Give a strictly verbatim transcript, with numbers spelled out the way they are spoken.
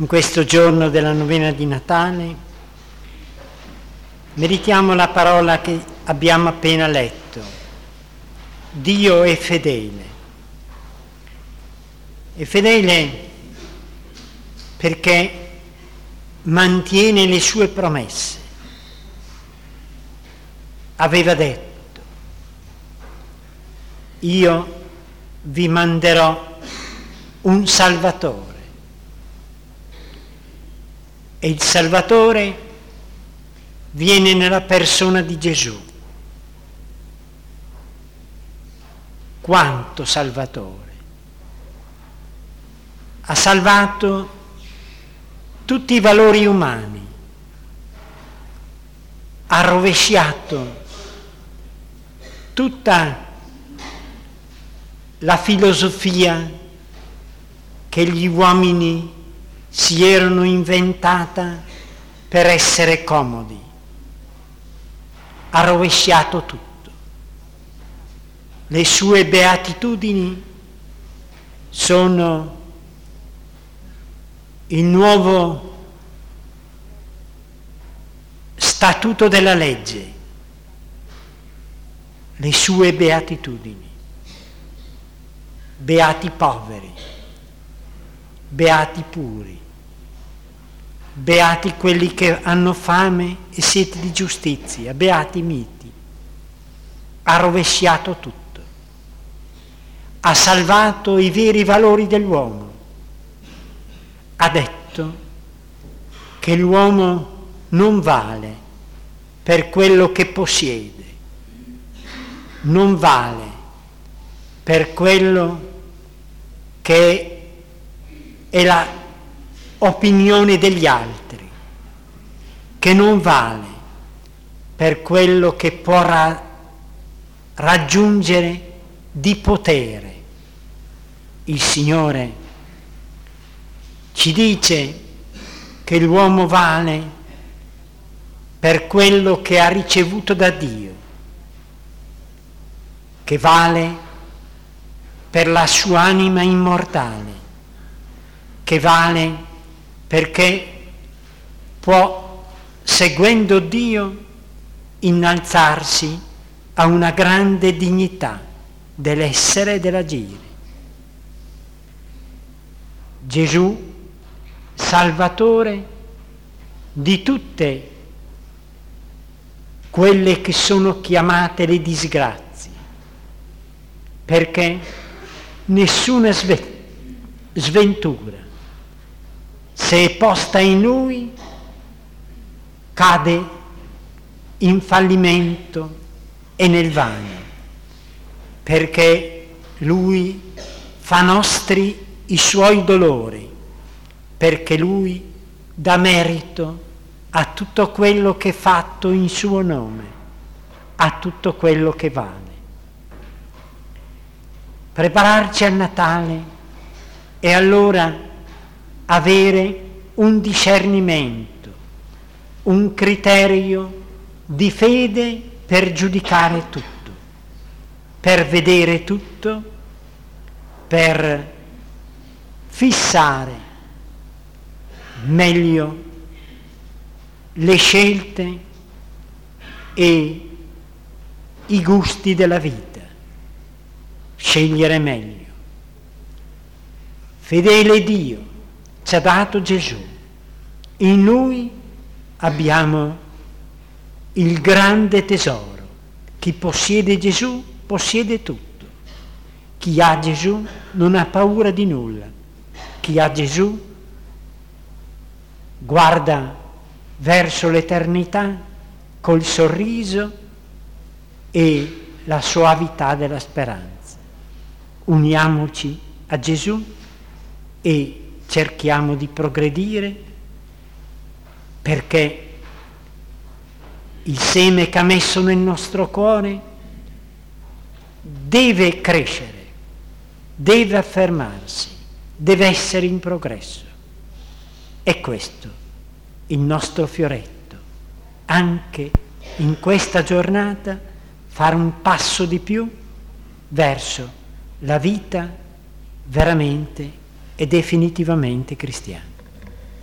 In questo giorno della novena di Natale meditiamo la parola che abbiamo appena letto. Dio è fedele. È fedele perché mantiene le sue promesse. Aveva detto: io vi manderò un Salvatore. E il Salvatore viene nella persona di Gesù. Quanto Salvatore! Ha salvato tutti i valori umani, ha rovesciato tutta la filosofia che gli uomini si erano inventata per essere comodi. Ha rovesciato tutto. Le sue beatitudini sono il nuovo statuto della legge, le sue beatitudini. Beati poveri, beati puri, beati quelli che hanno fame e sete di giustizia, beati miti. Ha rovesciato tutto, ha salvato i veri valori dell'uomo. Ha detto che l'uomo non vale per quello che possiede, non vale per quello che è la opinione degli altri, che non vale per quello che può ra- raggiungere di potere. Il Signore ci dice che l'uomo vale per quello che ha ricevuto da Dio, che vale per la sua anima immortale, che vale perché può, seguendo Dio, innalzarsi a una grande dignità dell'essere e dell'agire. Gesù, Salvatore di tutte quelle che sono chiamate le disgrazie, perché nessuna sventura, se è posta in Lui, cade in fallimento e nel vano, perché Lui fa nostri i suoi dolori, perché Lui dà merito a tutto quello che è fatto in suo nome, a tutto quello che vale. Prepararci al Natale e allora avere un discernimento, un criterio di fede per giudicare tutto, per vedere tutto, per fissare meglio le scelte e i gusti della vita. Scegliere meglio. Fedele Dio ci ha dato Gesù. In Lui abbiamo il grande tesoro. Chi possiede Gesù possiede tutto. Chi ha Gesù non ha paura di nulla. Chi ha Gesù guarda verso l'eternità col sorriso e la soavità della speranza. Uniamoci a Gesù e cerchiamo di progredire, perché il seme che ha messo nel nostro cuore deve crescere, deve affermarsi, deve essere in progresso. È questo il nostro fioretto, anche in questa giornata fare un passo di più verso la vita veramente e definitivamente cristiana.